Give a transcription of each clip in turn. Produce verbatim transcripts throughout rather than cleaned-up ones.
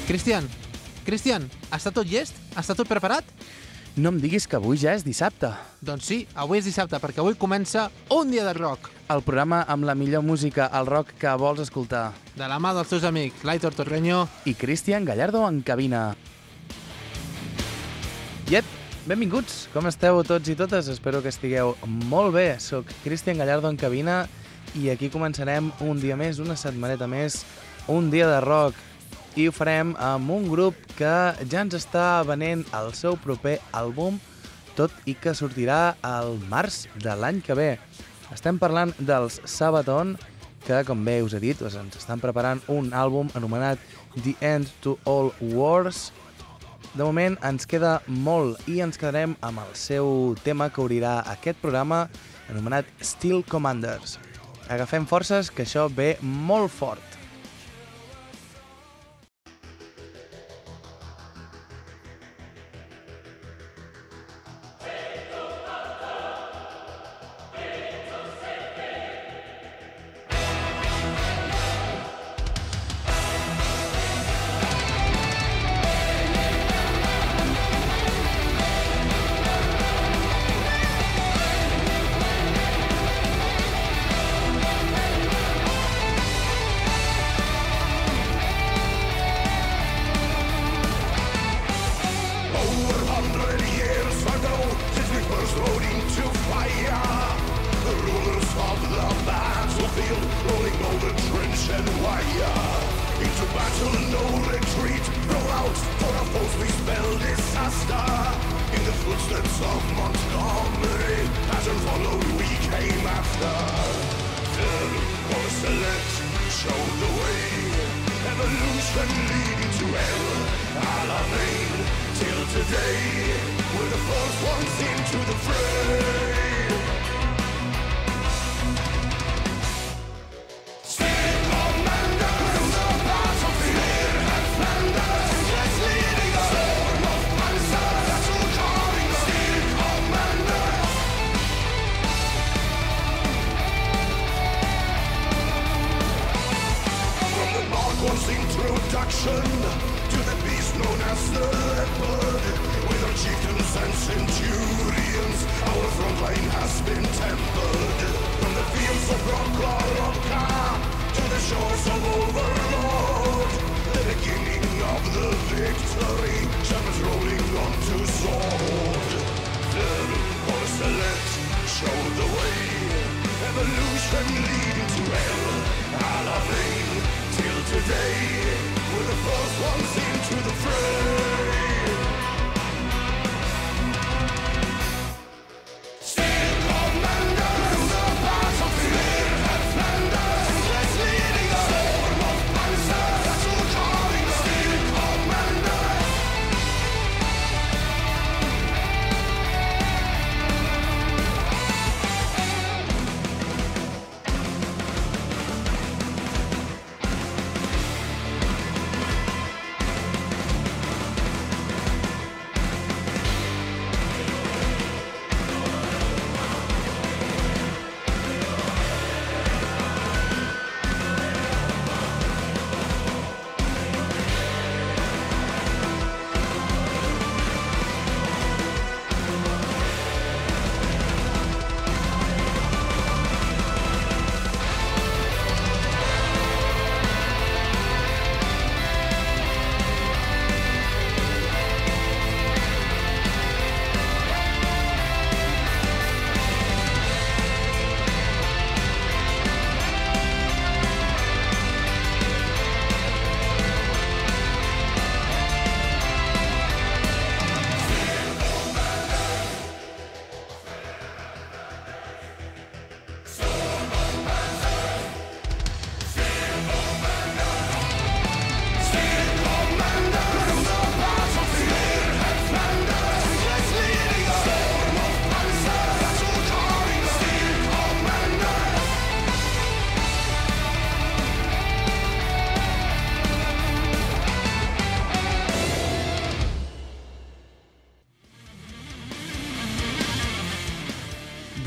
Cristian, Cristian, està tot llest? Està tot preparat? No em diguis que avui ja és dissabte. Doncs sí, avui és dissabte, perquè avui comença Un dia de rock. El programa amb la millor música, el rock que vols escoltar. De la mà dels teus amics, l'Aitor Torreño i Cristian Gallardo en cabina. Iep, benvinguts. Com esteu tots i totes? Espero que estigueu molt bé. Soc Cristian Gallardo en cabina i aquí començarem un dia més, una setmaneta més, Un dia de rock. I ho farem amb un grup que ja ens està venent el seu proper àlbum, tot i que sortirà al març de l'any que ve. Estem parlant dels Sabaton, que, com bé us he dit, ens estan preparant un àlbum anomenat The End to All Wars. De moment ens queda molt i ens quedarem amb el seu tema que obrirà aquest programa, anomenat Steel Commanders. Agafem forces, que això ve molt fort.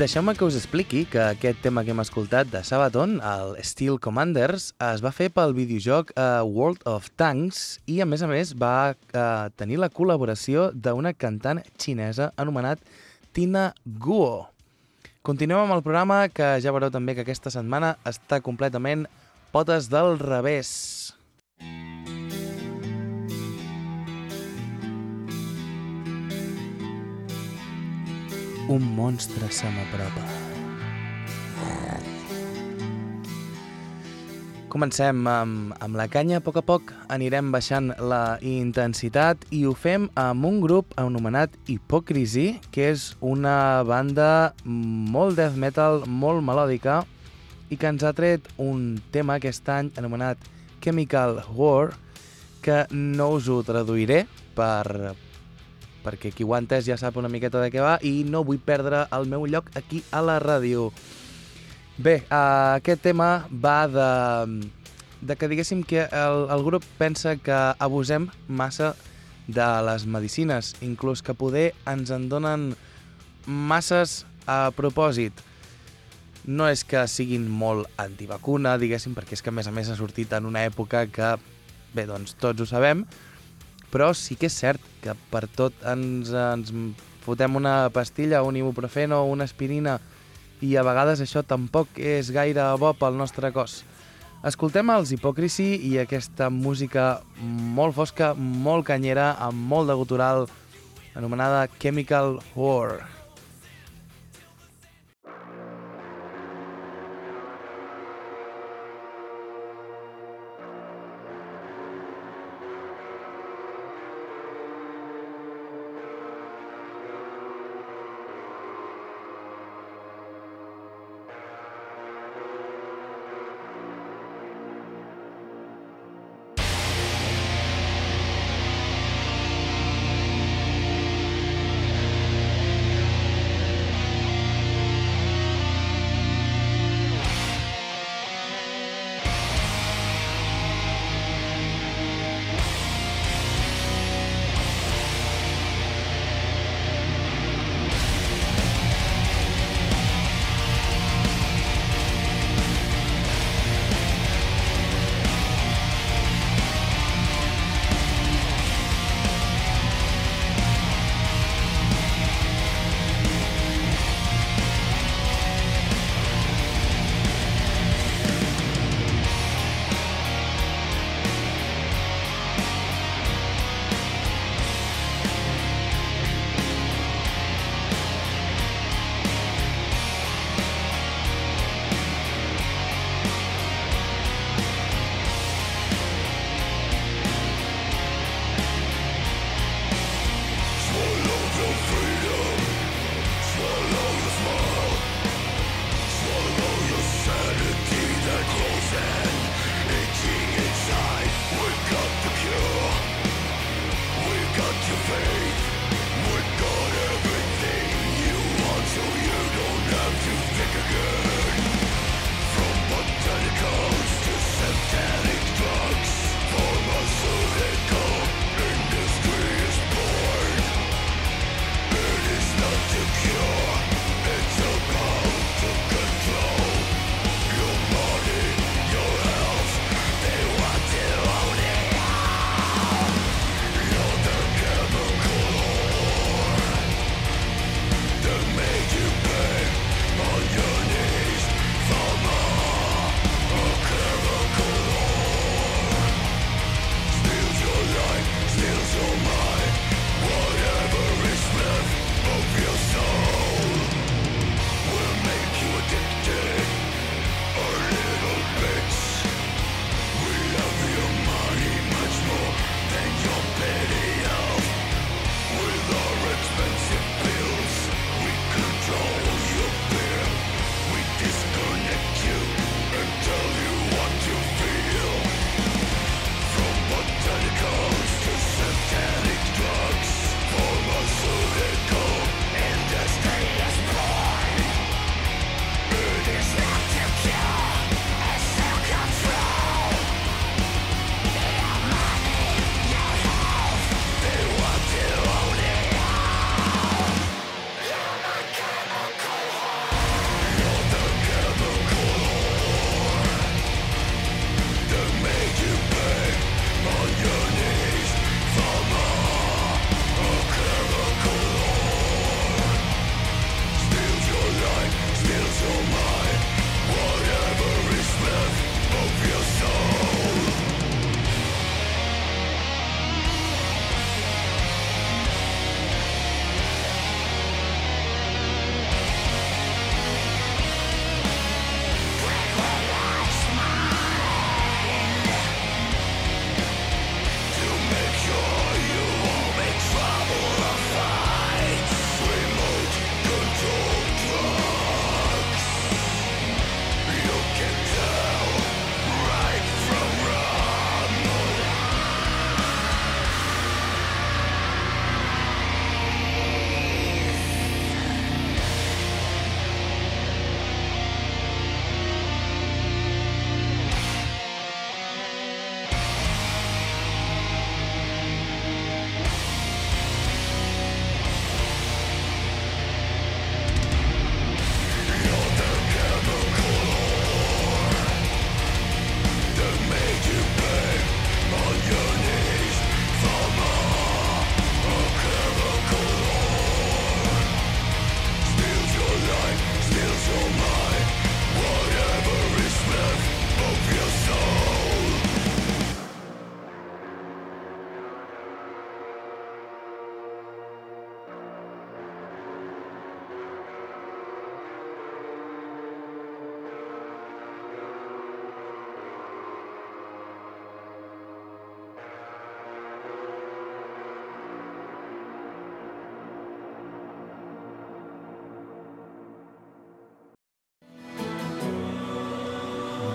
Deixeu-me que us expliqui que aquest tema que hem escoltat de Sabaton, el Steel Commanders, es va fer pel videojoc uh, World of Tanks i, a més a més, va uh, tenir la col·laboració d'una cantant xinesa anomenat Tina Guo. Continuem amb el programa, que ja veureu també que aquesta setmana està completament potes del revés. Un monstre se m'apropa. Comencem amb, amb la canya. A poc a poc anirem baixant la intensitat i ho fem amb un grup anomenat Hypocrisy, que és una banda molt death metal, molt melòdica i que ens ha tret un tema aquest any anomenat Chemical War, que no us ho traduiré per... perquè qui ho ha entès ja sap una miqueta de què va i no vull perdre el meu lloc aquí a la ràdio. Bé, uh, aquest tema va de, de que diguéssim que el, el grup pensa que abusem massa de les medicines, inclús que poder ens en donen masses a propòsit. No és que siguin molt antivacuna, diguéssim, perquè és que a més a més ha sortit en una època que, bé, doncs tots ho sabem, però sí que és cert que per tot ens, ens fotem una pastilla, un ibuprofeno o una aspirina i a vegades això tampoc és gaire bo pel nostre cos. Escoltem els Hypocrisy i aquesta música molt fosca, molt canyera, amb molt de gutural, anomenada Chemical War.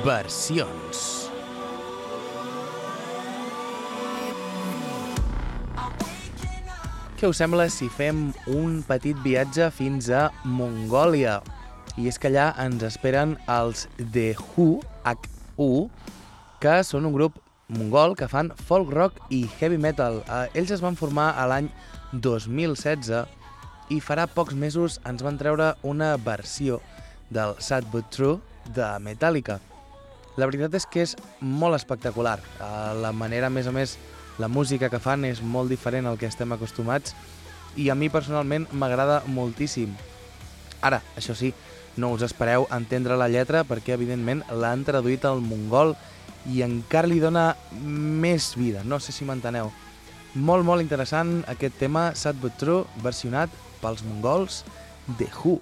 versions. Què us sembla si fem un petit viatge fins a Mongòlia? I és que allà ens esperen els The Hu, H U, que són un grup mongol que fan folk rock i heavy metal. Ells es van formar a l'any dos mil setze i farà pocs mesos ens van treure una versió del Sad But True de Metallica. La veritat és que és molt espectacular. La manera, a més a més, la música que fan és molt diferent al que estem acostumats i a mi personalment m'agrada moltíssim. Ara, això sí, no us espereu entendre la lletra perquè evidentment l'han traduït al mongol i encara li dona més vida, no sé si m'enteneu. Molt, molt interessant aquest tema Sad But True versionat pels mongols The Hu.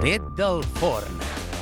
tret del forn.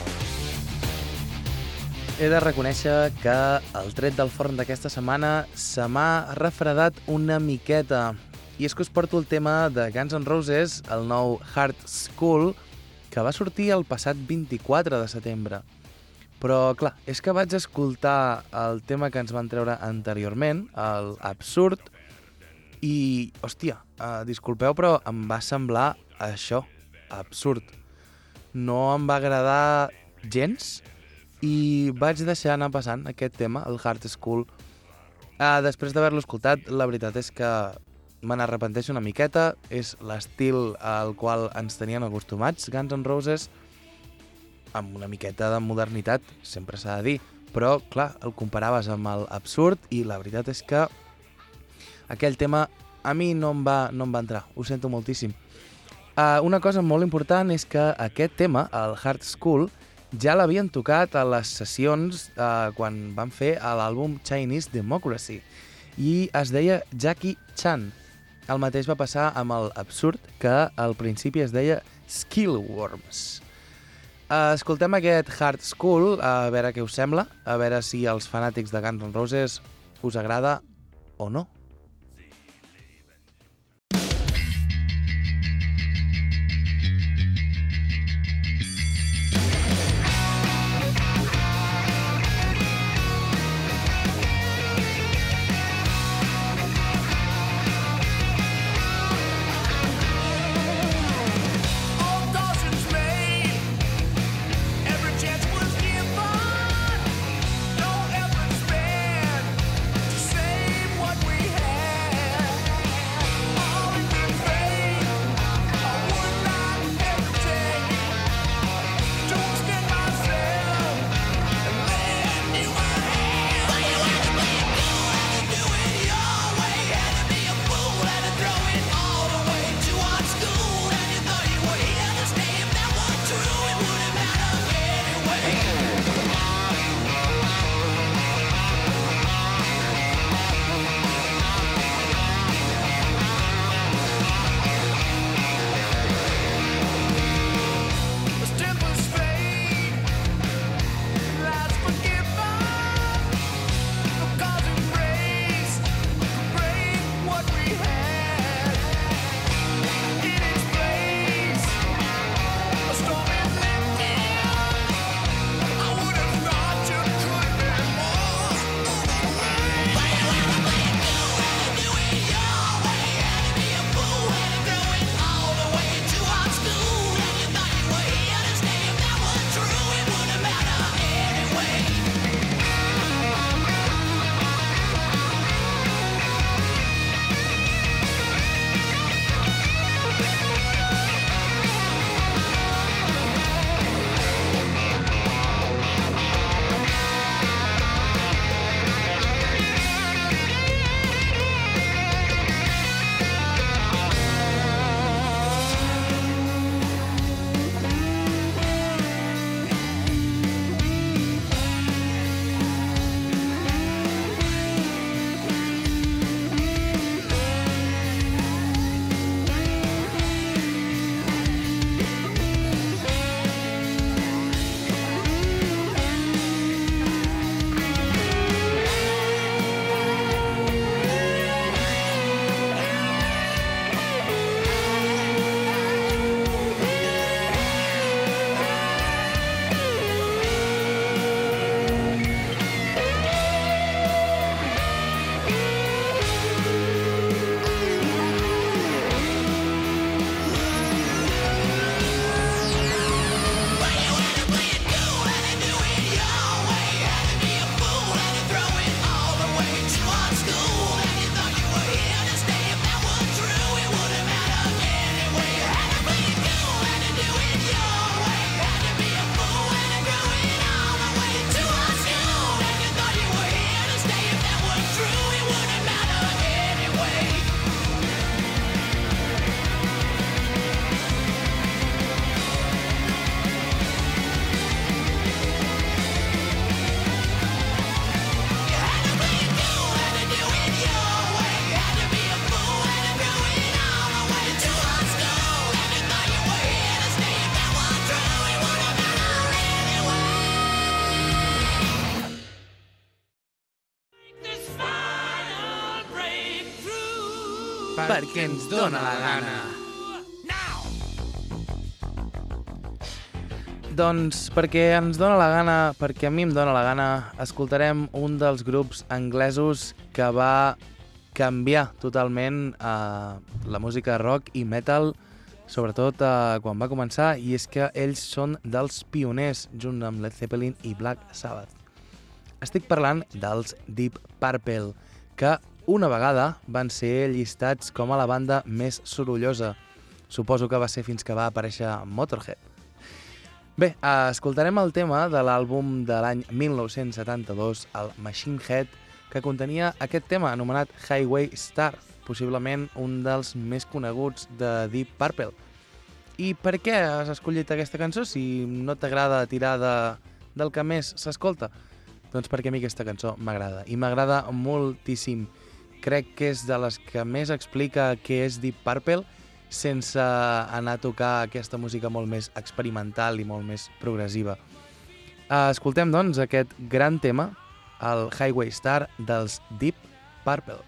He de reconèixer que el tret del forn d'aquesta setmana se m'ha refredat una miqueta. I és que us porto el tema de Guns N' Roses, el nou Hard School, que va sortir el passat vint-i-quatre de setembre. Però, clar, és que vaig escoltar el tema que ens van treure anteriorment, el Absurd, i, hòstia, eh, disculpeu, però em va semblar això, absurd. No em va agradar gens i vaig deixar anar passant aquest tema, el Hard School. Uh, després d'haver-lo escoltat, la veritat és que me n'arrepenteixo una miqueta. És l'estil al qual ens tenien acostumats Guns N' Roses, amb una miqueta de modernitat, sempre s'ha de dir. Però, clar, el comparaves amb el Absurd i la veritat és que aquell tema a mi no em va, no em va entrar. Ho sento moltíssim. Uh, una cosa molt important és que aquest tema, el Hard School, ja l'havien tocat a les sessions uh, quan van fer l'àlbum Chinese Democracy i es deia Jackie Chan. El mateix va passar amb el Absurd, que al principi es deia Skillworms. Uh, escoltem aquest Hard School, a veure què us sembla, a veure si als fanàtics de Guns N' Roses us agrada o no. We perquè ens dóna la gana. Doncs perquè ens dóna la gana, perquè a mi em dóna la gana, escoltarem un dels grups anglesos que va canviar totalment eh, la música rock i metal, sobretot eh, quan va començar, i és que ells són dels pioners, junt amb Led Zeppelin i Black Sabbath. Estic parlant dels Deep Purple, que una vegada van ser llistats com a la banda més sorollosa. Suposo que va ser fins que va aparèixer Motorhead. Bé, escoltarem el tema de l'àlbum de l'any mil nou-cents setanta-dos, el Machine Head, que contenia aquest tema anomenat Highway Star, possiblement un dels més coneguts de Deep Purple. I per què has escollit aquesta cançó si no t'agrada tirar de, del que més s'escolta? Doncs perquè a mi aquesta cançó m'agrada, i m'agrada moltíssim. Crec que és de les que més explica què és Deep Purple, sense anar a tocar aquesta música molt més experimental i molt més progressiva. Escoltem, doncs, aquest gran tema, el Highway Star dels Deep Purple.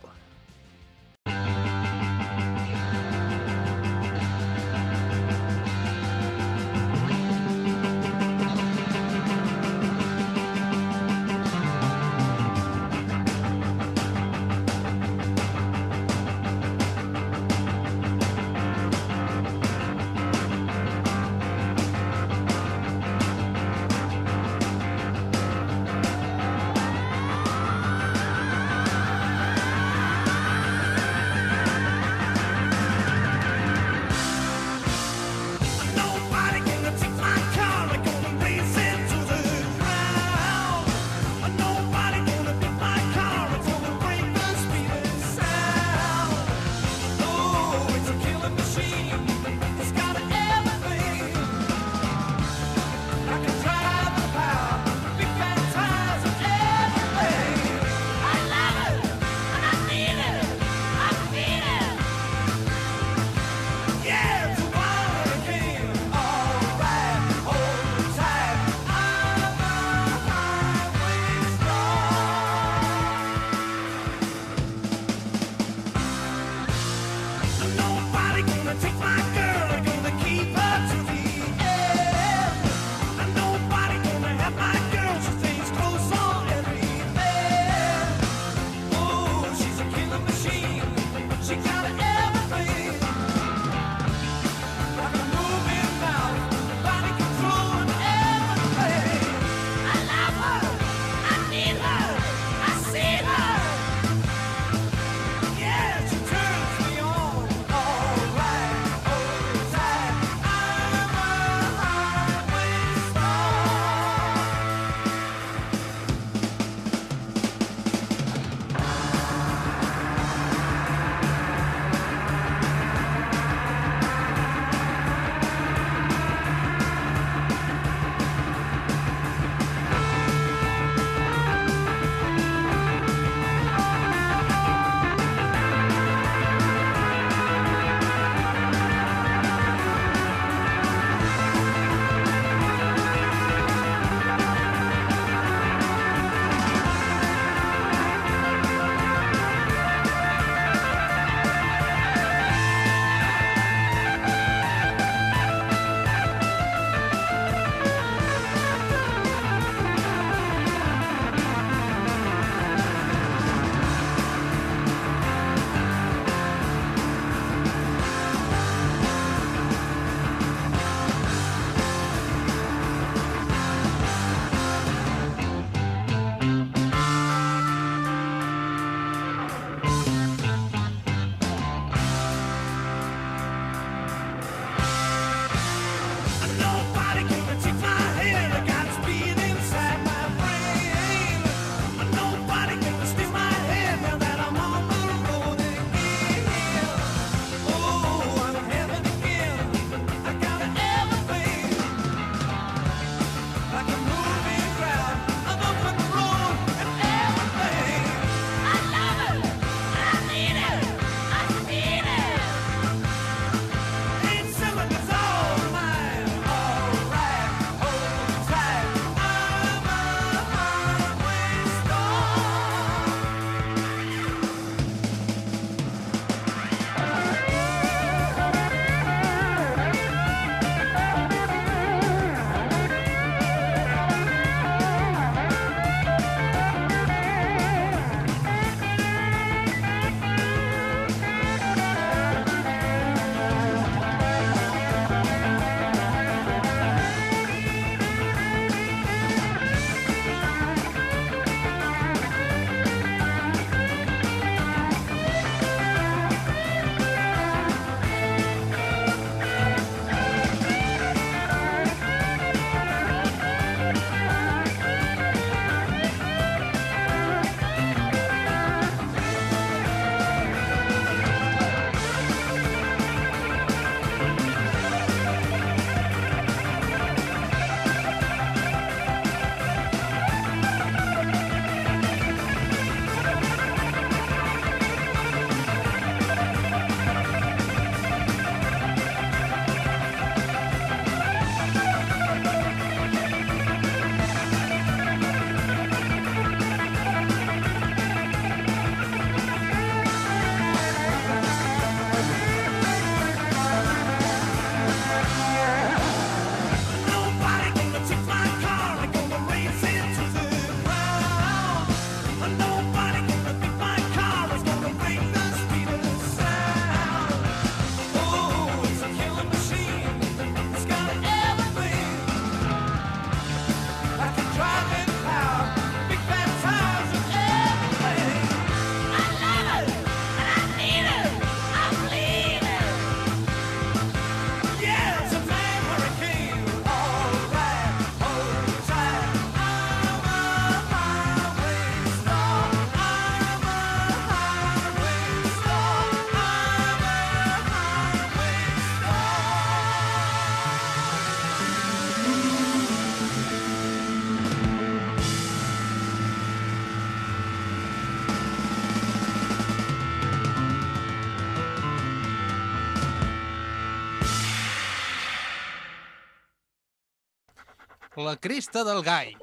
La cresta del Gai.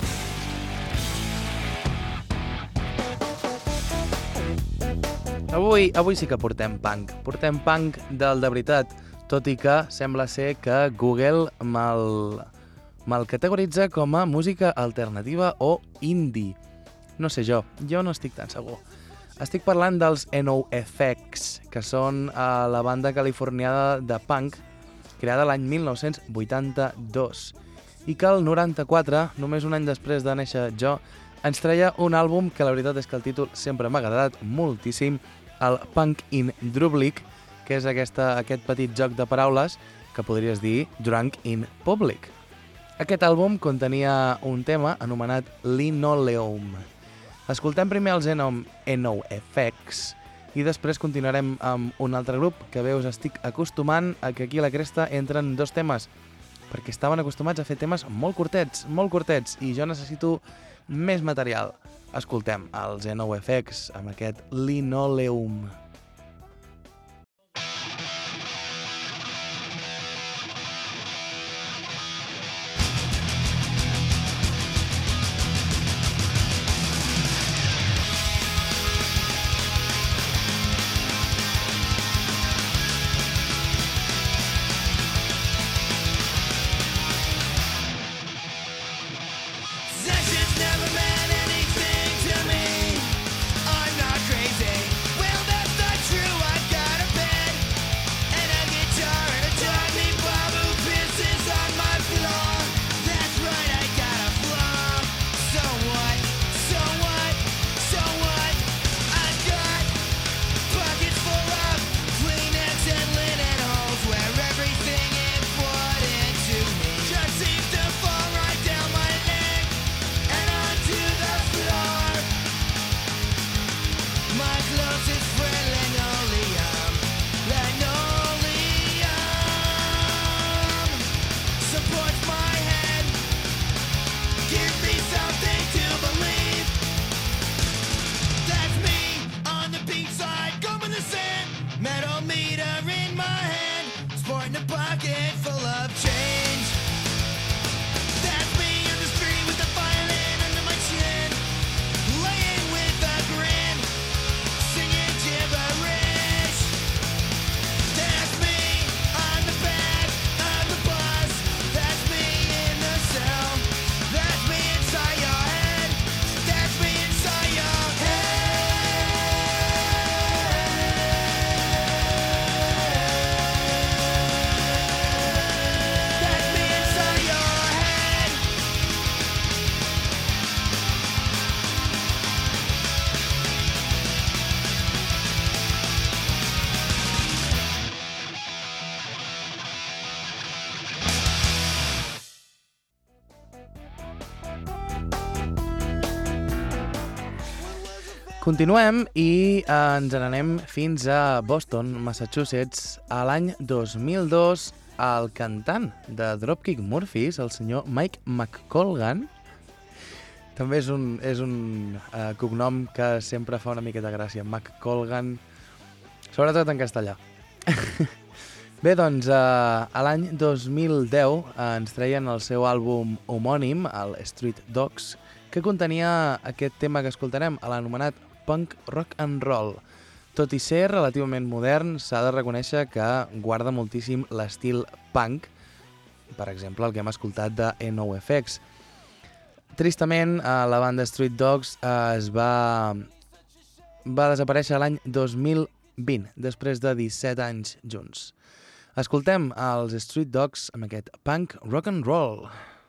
Avui, avui sí que portem punk. Portem punk del de veritat, tot i que sembla ser que Google me'l, me'l categoritza com a música alternativa o indie. No sé jo, jo no estic tan segur. Estic parlant dels NoFX, que són uh, la banda californiana de punk creada l'any mil nou-cents vuitanta-dos i que el noranta-quatre, només un any després de néixer jo, ens treia un àlbum que la veritat és que el títol sempre m'ha agradat moltíssim, el Punk in Drublic, que és aquesta, aquest petit joc de paraules que podries dir Drunk in Public. Aquest àlbum contenia un tema anomenat Linoleum. Escoltem primer els NoFX i després continuarem amb un altre grup que bé us estic acostumant a que aquí a la cresta entren dos temes, perquè estaven acostumats a fer temes molt curtets, molt curtets, i jo necessito més material. Escoltem els NoFX amb aquest Linoleum. Continuem i eh, ens n'anem fins a Boston, Massachusetts. A l'any dos mil dos, el cantant de Dropkick Murphys, el senyor Mike McColgan, també és un, és un eh, cognom que sempre fa una miqueta gràcia, McColgan, sobretot en castellà. Bé, doncs, eh, a l'any dos mil deu eh, ens treien el seu àlbum homònim, el Street Dogs, que contenia aquest tema que escoltarem, l'anomenat Punk Rock and Roll. Tot i ser relativament modern, s'ha de reconèixer que guarda moltíssim l'estil punk, per exemple, el que hem escoltat de NoFX. Tristament, la banda Street Dogs es va, va desaparèixer l'any dos mil vint, després de disset anys junts. Escoltem els Street Dogs amb aquest Punk Rock and Roll.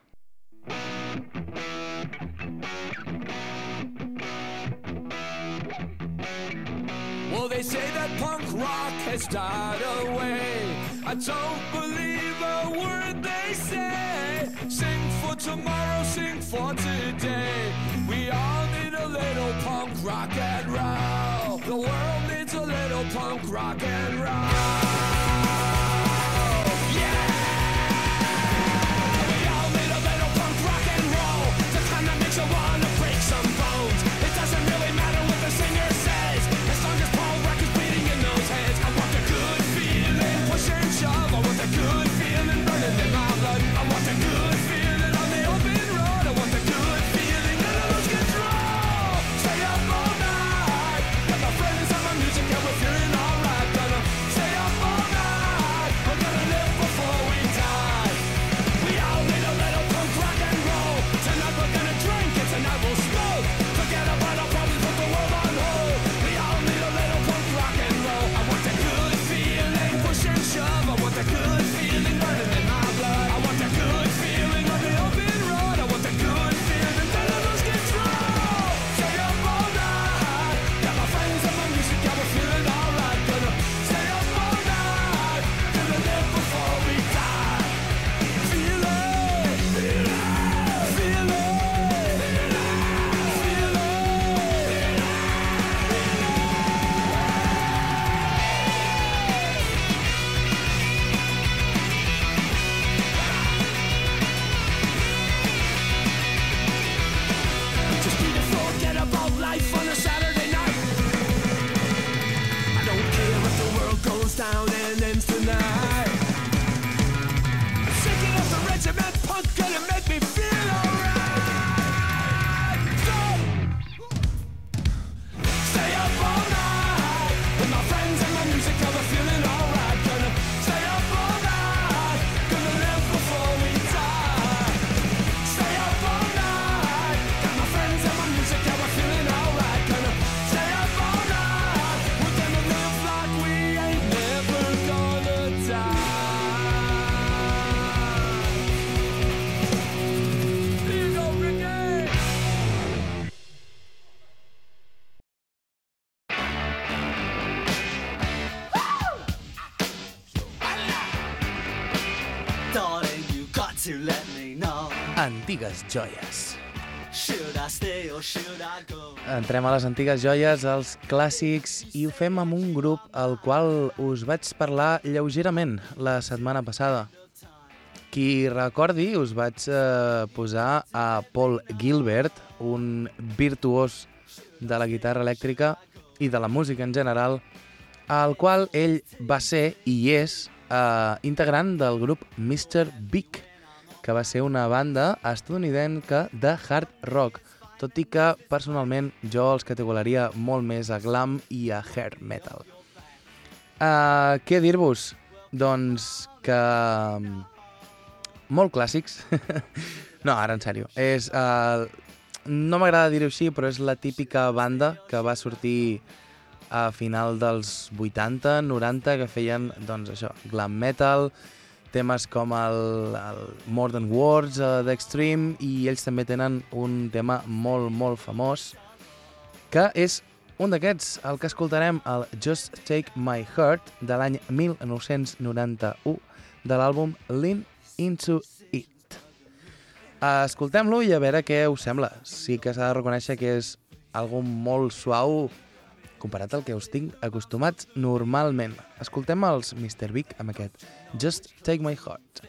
Well, they say that punk rock has died away. I don't believe a word they say. Sing for tomorrow, sing for today. We all need a little punk rock and roll. The world needs a little punk rock and roll. Yeah! We all need a little punk rock and roll. The kind that makes you wanna break some bones. It doesn't really matter what the singer says, as long as Paul Record's beating in those heads. I want the good feeling, push and shove. I want the good feeling burning in my blood. I want the good feeling on the to let me know. Antigues joies. Should I stay or should I go? Entrem a les antigues joies, als clàssics, i ho fem amb un grup al qual us vaig parlar lleugerament la setmana passada. Qui recordi, us vaig eh, posar a Paul Gilbert, un virtuós de la guitarra elèctrica i de la música en general, al qual ell va ser i és eh, integrant del grup mister Big, que va ser una banda estatunidenca de hard rock, tot i que personalment jo els categoriaria molt més a glam i a hair metal. Uh, què dir-vos? Doncs que... molt clàssics. No, ara en sèrio. És, uh, no m'agrada dir-ho així, però és la típica banda que va sortir a final dels vuitanta, noranta, que feien, doncs això, glam metal, temes com el, el More Than Words uh, d'Extreme, i ells també tenen un tema molt, molt famós, que és un d'aquests, el que escoltarem, el Just Take My Heart, de l'any mil nou-cents noranta-u, de l'àlbum Lean Into It. Uh, escoltem-lo i a veure què us sembla. Sí que s'ha de reconèixer que és algo molt suau comparat al que us tinc acostumats normalment. Escoltem els mister Big amb aquest Just Take My Heart.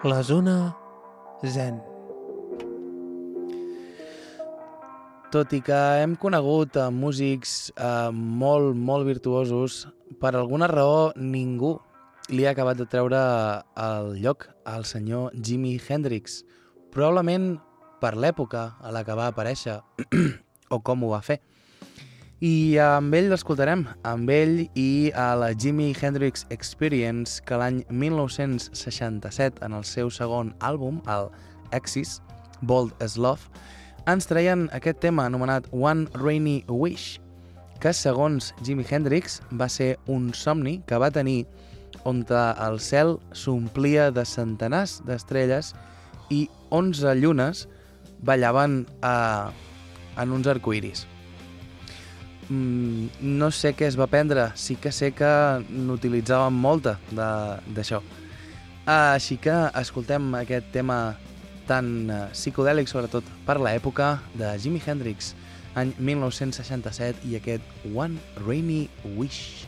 La zona zen. Tot i que hem conegut a músics eh, molt, molt virtuosos, per alguna raó ningú li ha acabat de treure el lloc al senyor Jimi Hendrix. Probablement per l'època a la que va aparèixer o com ho va fer. I amb ell l'escoltarem, amb ell i a la Jimi Hendrix Experience, que l'any mil nou-cents seixanta-set, en el seu segon àlbum, el Axis, Bold as Love, ens treien aquest tema anomenat One Rainy Wish, que segons Jimi Hendrix va ser un somni que va tenir on el cel s'omplia de centenars d'estrelles i onze llunes ballaven a, en uns arcoiris. Mm, no sé què es va prendre, sí que sé que n'utilitzaven molta d'això. Així que escoltem aquest tema tan uh, psicodèlic, sobretot per l'època, de Jimi Hendrix, any mil nou-cents seixanta-set, i aquest One Rainy Wish.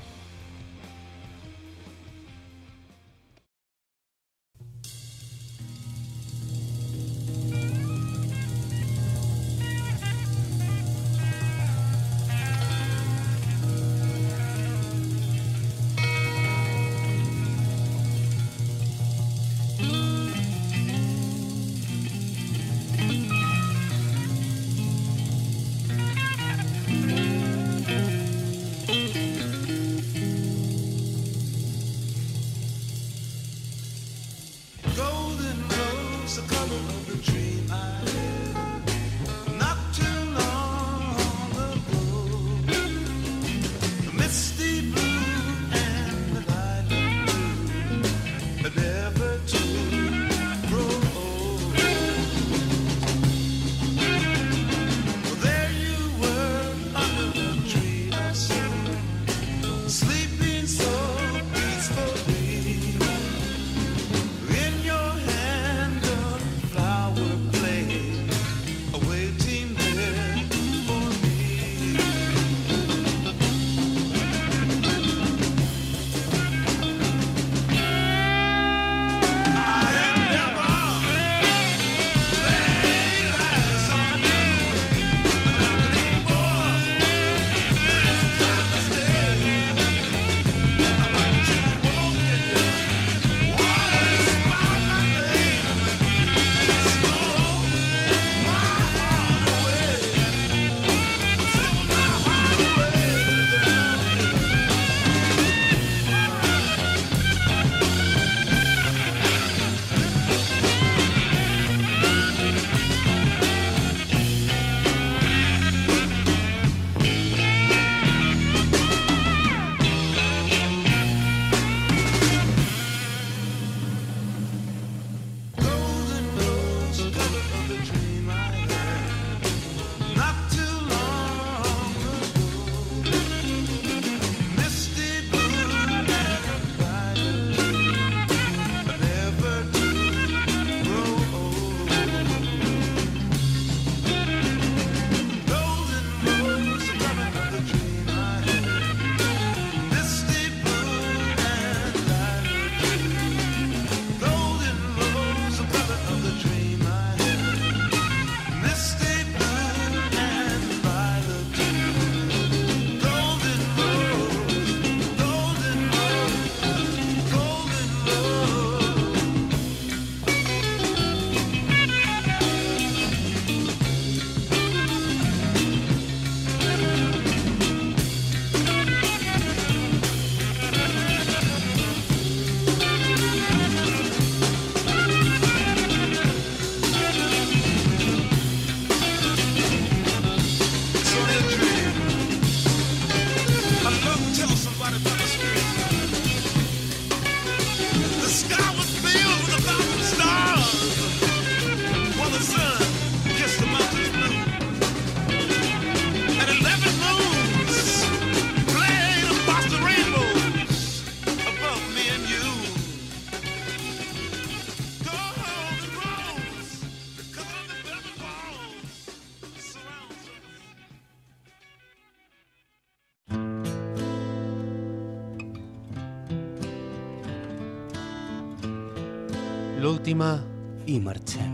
L'última i marxem.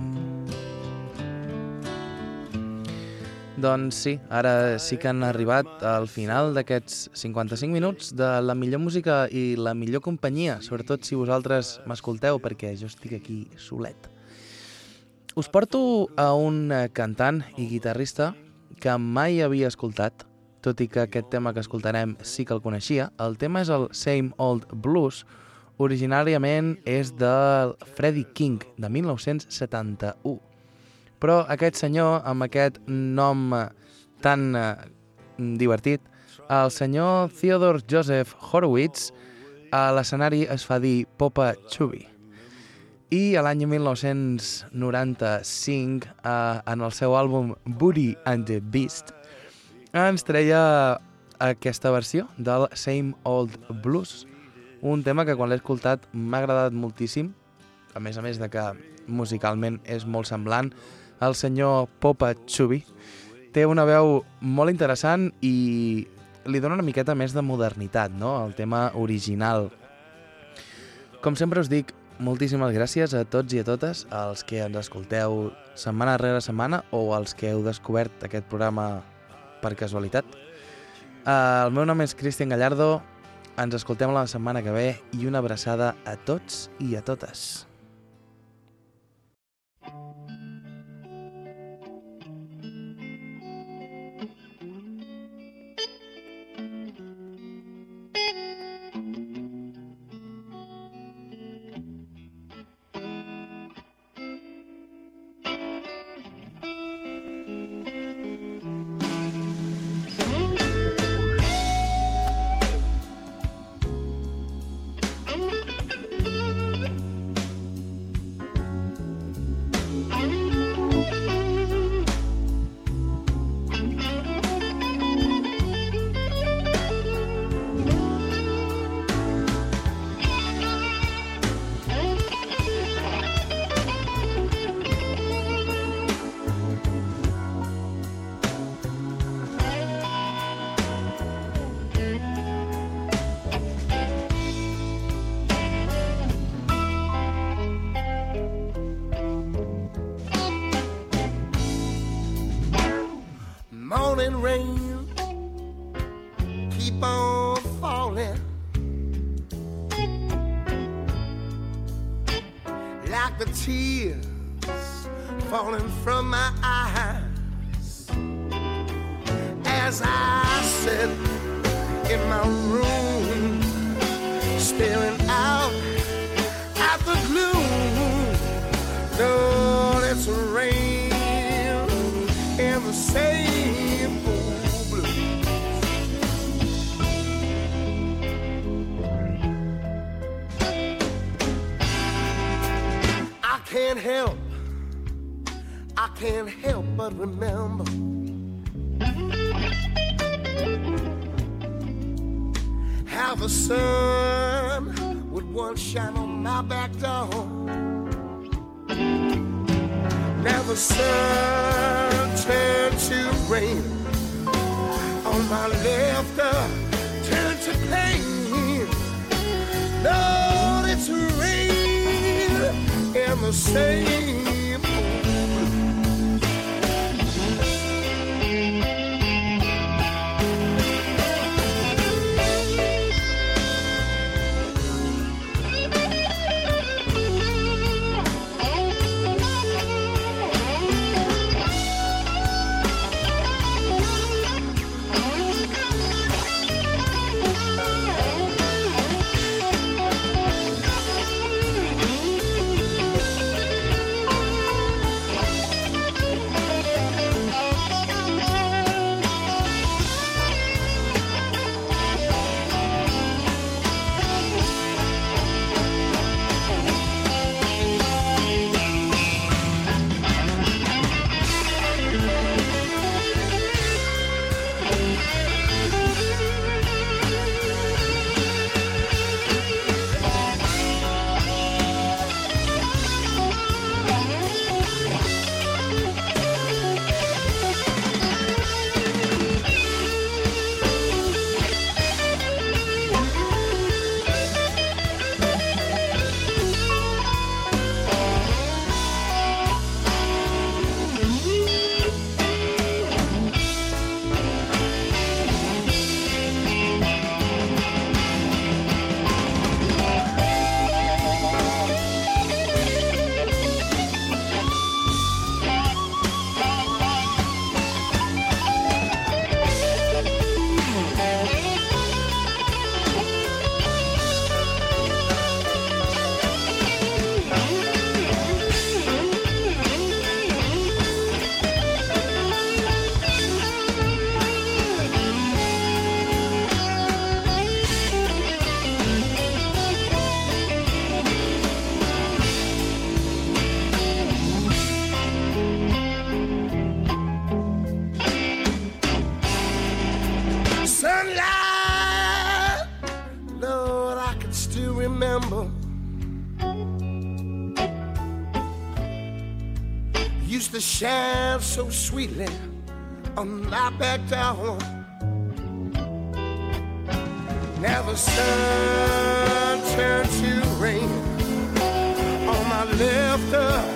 Doncs sí, ara sí que han arribat al final d'aquests cinquanta-cinc minuts de la millor música i la millor companyia, sobretot si vosaltres m'escolteu, perquè jo estic aquí solet. Us porto a un cantant i guitarrista que mai havia escoltat, tot i que aquest tema que escoltarem sí que el coneixia. El tema és el Same Old Blues, originàriament és del Freddie King, de mil nou-cents setanta-u. Però aquest senyor, amb aquest nom tan eh, divertit, el senyor Theodore Joseph Horowitz, a l'escenari es fa dir Popa Chubby. I a l'any mil nou-cents noranta-cinc, eh, en el seu àlbum Beauty and the Beast, ens treia aquesta versió del Same Old Blues, un tema que quan l'he escoltat m'ha agradat moltíssim, a més a més de que musicalment és molt semblant. El senyor Popa Chubby té una veu molt interessant i li dona una miqueta més de modernitat, no?, al tema original. Com sempre us dic, moltíssimes gràcies a tots i a totes, als que ens escolteu setmana rere setmana o als que heu descobert aquest programa per casualitat. El meu nom és Cristian Gallardo, ens escoltem la setmana que ve i una abraçada a tots i a totes. Morning rain, keep on falling like the tears falling from my eyes as I sit in my room staring out at the gloom. Lord, it's rain in the same old blues. I can't help, I can't help but remember how the sun would once shine on my back door. Now the sun turned to rain on my left, uh, turned to pain. Lord, it's rain in the same old blues. remember used to shine so sweetly on my back door. Now the sun turned to rain on my left